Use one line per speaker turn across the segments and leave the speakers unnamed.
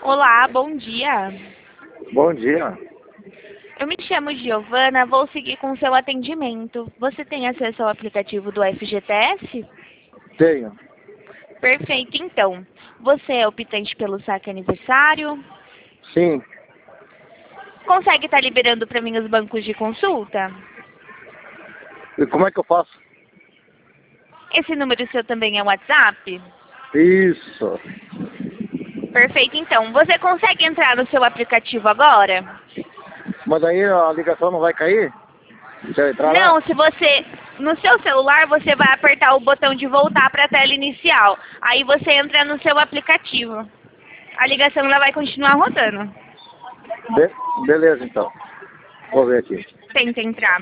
Olá, bom dia.
Bom dia.
Eu me chamo Giovana, vou seguir com o seu atendimento. Você tem acesso ao aplicativo do FGTS?
Tenho.
Perfeito, então. Você é optante pelo saque aniversário?
Sim.
Consegue estar liberando para mim os bancos de consulta?
E como é que eu faço?
Esse número seu também é WhatsApp?
Isso.
Perfeito, então. Você consegue entrar no seu aplicativo agora?
Mas aí a ligação não vai cair? Se eu entrar lá?
Não, se você... No seu celular, você vai apertar o botão de voltar para a tela inicial. Aí você entra no seu aplicativo. A ligação ela vai continuar rodando.
Beleza, então. Vou ver aqui.
Tenta entrar.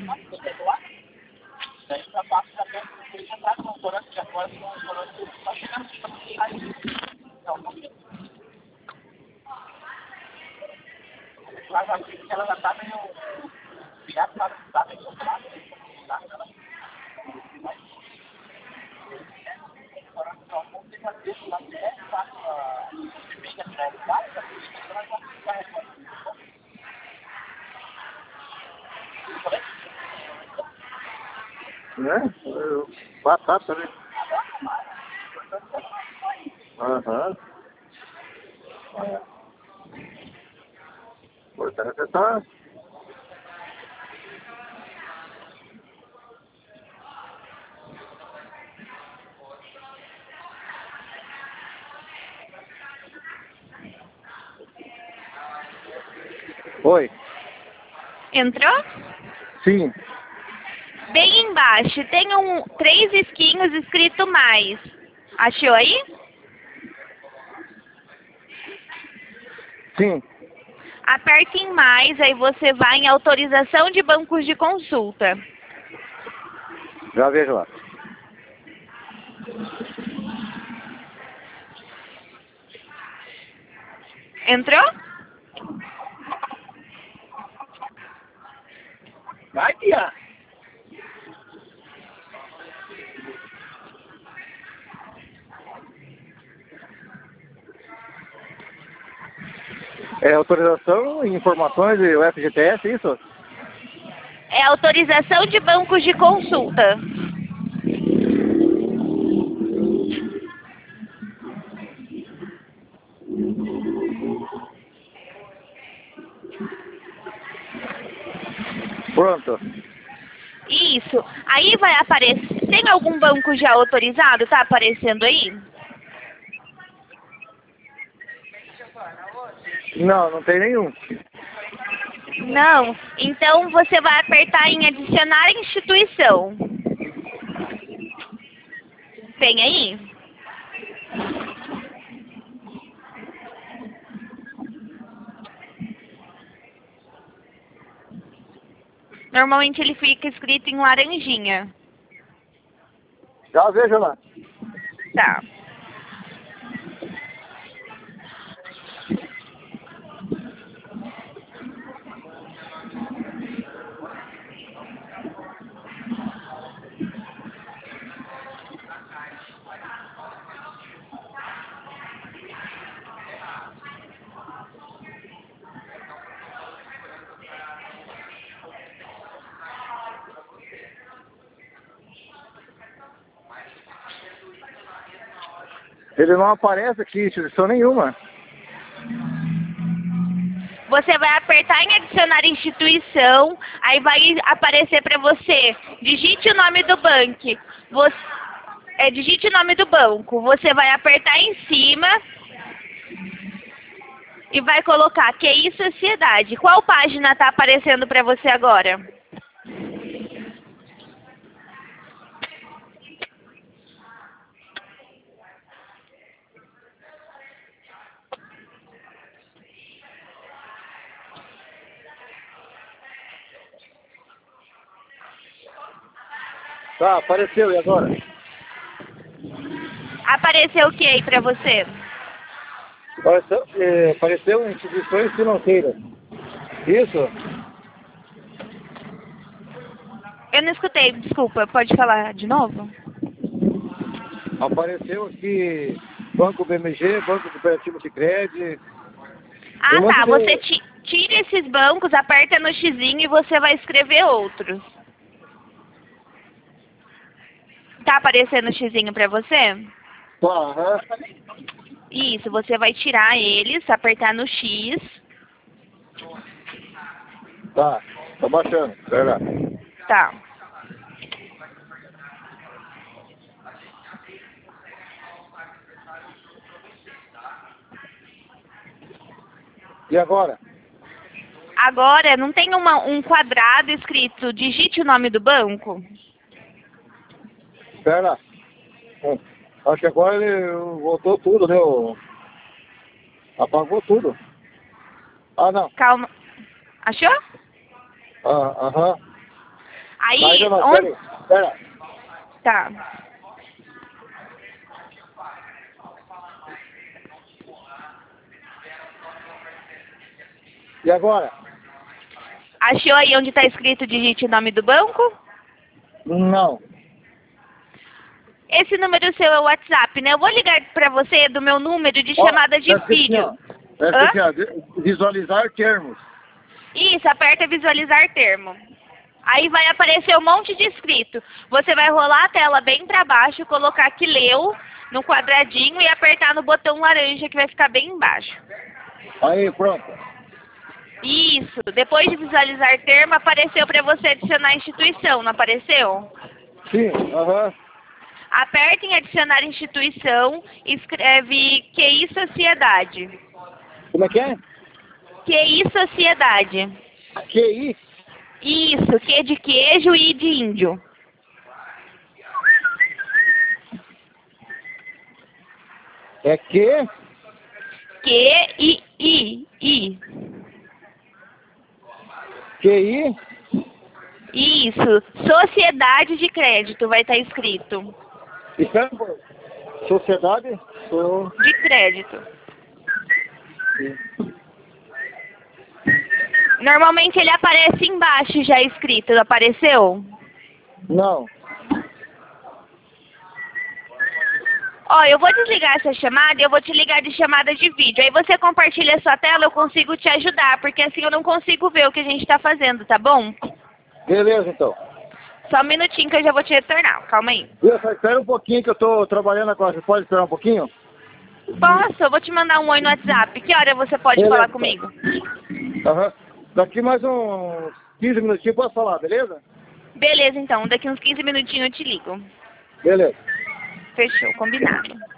Né? WhatsApp também. Aham. Importante é tá. Oi.
Entrou?
Sim.
Bem embaixo tem três risquinhos escrito mais. Achou aí?
Sim.
Aperte em mais, aí você vai em autorização de bancos de consulta.
Já vejo lá.
Entrou?
Vai, tia. É autorização e informações do FGTS, isso?
É autorização de bancos de consulta.
Pronto.
Isso. Aí vai aparecer. Tem algum banco já autorizado? Tá aparecendo aí?
Não, não tem nenhum.
Não. Então você vai apertar em adicionar instituição. Tem aí? Normalmente ele fica escrito em laranjinha.
Já vejo lá.
Tá.
Ele não aparece aqui, instituição nenhuma.
Você vai apertar em adicionar instituição, aí vai aparecer para você, digite o nome do banco. Digite o nome do banco. Você vai apertar em cima e vai colocar QI Sociedade. Qual página está aparecendo para você agora?
Tá, apareceu, e agora?
Apareceu o que aí para você?
Apareceu instituições financeiras. Isso?
Eu não escutei, desculpa. Pode falar de novo?
Apareceu aqui Banco BMG, Banco Cooperativo Sicredi.
Ah, tá. Você tira esses bancos, aperta no xizinho e você vai escrever outros. Tá aparecendo o xizinho pra você?
Tá, aham.
Isso, você vai tirar eles, apertar no X.
Tá, tô baixando, pera.
Tá.
E agora?
Agora, não tem um quadrado escrito digite o nome do banco?
Pera. Acho que agora ele voltou tudo, né? Apagou tudo. Ah, não.
Calma. Achou?
Ah, aham.
Aí,
Ainda não,
onde...
pera.
Tá.
E agora?
Achou aí onde está escrito digite o nome do banco?
Não.
Esse número seu é o WhatsApp, né? Eu vou ligar para você do meu número de
Ó,
chamada de vídeo.
Visualizar termos.
Isso, aperta visualizar termo. Aí vai aparecer um monte de escrito. Você vai rolar a tela bem para baixo, colocar que leu no quadradinho e apertar no botão laranja que vai ficar bem embaixo.
Aí, pronto.
Isso. Depois de visualizar termo, apareceu para você adicionar a instituição, não apareceu?
Sim, aham.
Aperta em adicionar instituição e escreve QI Sociedade.
Como é que é?
QI Sociedade.
QI?
Isso, Q de queijo e de índio.
É que?
QI.
QI?
Isso, Sociedade de Crédito vai estar escrito.
Espera um pouco. Sociedade?
De crédito. Normalmente ele aparece embaixo já escrito, não apareceu?
Não.
Ó, eu vou desligar essa chamada e eu vou te ligar de chamada de vídeo. Aí você compartilha a sua tela, eu consigo te ajudar, porque assim eu não consigo ver o que a gente tá fazendo, tá bom?
Beleza, então.
Só um minutinho que eu já vou te retornar, calma aí.
Espera um pouquinho que eu tô trabalhando agora. Você pode esperar um pouquinho?
Posso? Eu vou te mandar um oi no WhatsApp. Que hora você pode
Beleza,
falar
então.
comigo?
Aham. Daqui mais uns 15 minutinhos posso falar, beleza?
Beleza, então. Daqui uns 15 minutinhos eu te ligo.
Beleza.
Fechou, combinado.